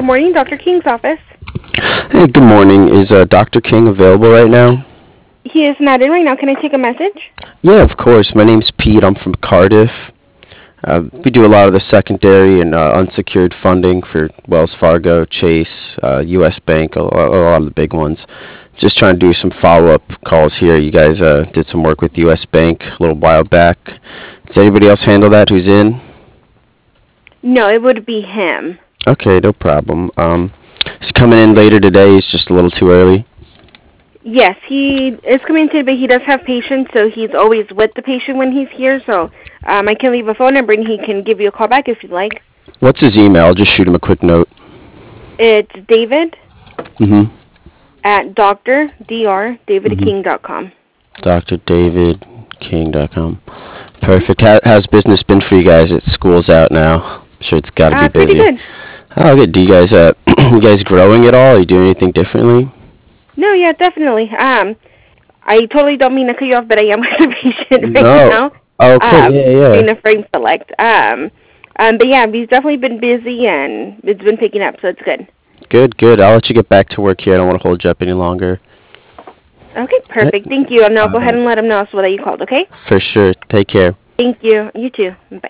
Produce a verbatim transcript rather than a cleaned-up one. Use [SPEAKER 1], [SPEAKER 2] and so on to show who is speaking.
[SPEAKER 1] morning, Doctor King's office.
[SPEAKER 2] Hey, good morning. Is uh, Doctor King available right now?
[SPEAKER 1] He is not in right now. Can I take a message?
[SPEAKER 2] Yeah, of course. My name's Pete. I'm from Cardiff. Uh, we do a lot of the secondary and uh, unsecured funding for Wells Fargo, Chase, uh, U S. Bank, a, lo- a lot of the big ones. Just trying to do some follow-up calls here. You guys uh, did some work with U S. Bank a little while back. Does anybody else handle that who's in?
[SPEAKER 1] No, it would be him.
[SPEAKER 2] Okay, no problem. Um, he's coming in later today. It's just a little too early.
[SPEAKER 1] Yes, he is coming today, but he does have patients, so he's always with the patient when he's here. So um, I can leave a phone number, and he can give you a call back if you'd like.
[SPEAKER 2] What's his email? I'll just shoot him a quick note.
[SPEAKER 1] It's David
[SPEAKER 2] Mm-hmm.
[SPEAKER 1] at Doctor Dr David
[SPEAKER 2] Mhm.
[SPEAKER 1] King dot com.
[SPEAKER 2] Dr David King dot com. Perfect. How, how's business been for you guys? It's school's out now. I'm sure it's got to
[SPEAKER 1] Uh,
[SPEAKER 2] be busy.
[SPEAKER 1] pretty good.
[SPEAKER 2] Oh, good. Do you guys, uh, you guys growing at all? Are you doing anything differently?
[SPEAKER 1] No, yeah, definitely. Um, I totally don't mean to cut you off, but I am with the patient right
[SPEAKER 2] No.
[SPEAKER 1] now.
[SPEAKER 2] Okay.
[SPEAKER 1] Um,
[SPEAKER 2] Yeah, yeah.
[SPEAKER 1] doing a frame select. Um, um, but yeah, he's definitely been busy, and it's been picking up, so it's good.
[SPEAKER 2] Good, good. I'll let you get back to work here. I don't want to hold you up any longer.
[SPEAKER 1] Okay, perfect. Thank you. And I'll go ahead
[SPEAKER 2] Alright.
[SPEAKER 1] and let him know so that you called, okay?
[SPEAKER 2] For sure. Take care.
[SPEAKER 1] Thank you. You too. Bye.